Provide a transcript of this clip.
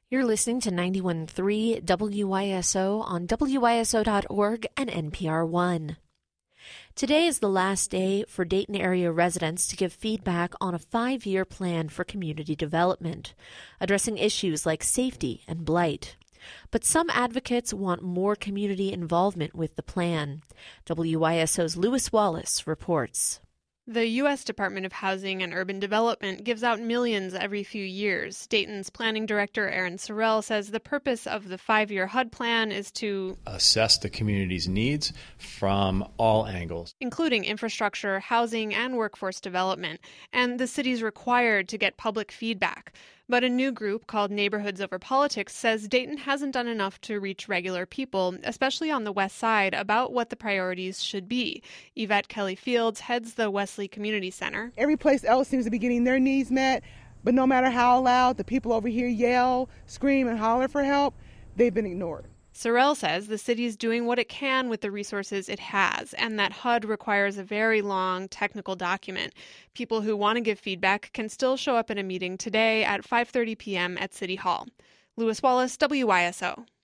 You're listening to 91.3 WYSO on WYSO.org and NPR One. Today is the last day for Dayton area residents to give feedback on a 5-year plan for community development, addressing issues like safety and blight. But some advocates want more community involvement with the plan. WYSO's Lewis Wallace reports. The U.S. Department of Housing and Urban Development gives out millions every few years. Dayton's planning director, Aaron Sorrell, says the purpose of the 5-year HUD plan is to assess the community's needs from all angles, including infrastructure, housing, and workforce development. And the city's required to get public feedback. But a new group called Neighborhoods Over Politics says Dayton hasn't done enough to reach regular people, especially on the west side, about what the priorities should be. Yvette Kelly Fields heads the Wesley Community Center. Every place else seems to be getting their needs met, but no matter how loud the people over here yell, scream, and holler for help, they've been ignored. Sorrell says the city is doing what it can with the resources it has, and that HUD requires a very long technical document. People who want to give feedback can still show up at a meeting today at 5:30 p.m. at City Hall. Lewis Wallace, WYSO.